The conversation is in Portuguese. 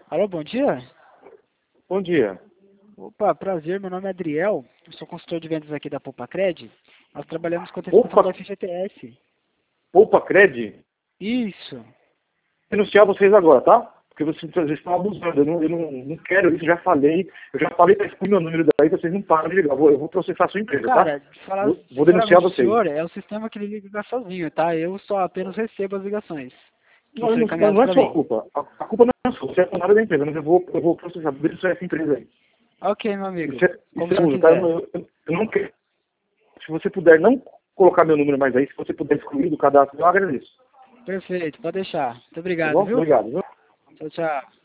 Alô, bom dia? Bom dia. Opa, prazer, meu nome é Adriel, eu sou consultor de vendas aqui da Poupa-Cred. Nós trabalhamos com a antecipação Poupa, do FGTS. Poupa Cred, Isso. denunciar vocês agora, tá? Porque vocês estão abusando. Eu não quero isso, já falei. Eu já falei para excluir meu número daí, vocês não param de ligar. Eu vou processar a sua empresa, tá? Cara, de falar Vou denunciar sinceramente, o vocês. senhor é o sistema que liga sozinho, tá? Eu só apenas recebo as ligações que Não, são não, encaminhadas não é para sua mim. culpa. A culpa não é sua. Você é funcionário da empresa, mas eu vou processar. Denunciar essa empresa aí. Ok, meu amigo, Isso é, como isso o é senhor ruim, tá? quiser. Eu não quero. Se você puder não colocar meu número mais aí, se você puder excluir do cadastro, eu agradeço. Perfeito, pode deixar. Muito Tá obrigado, bom? viu? Obrigado, viu? Tchau, tchau.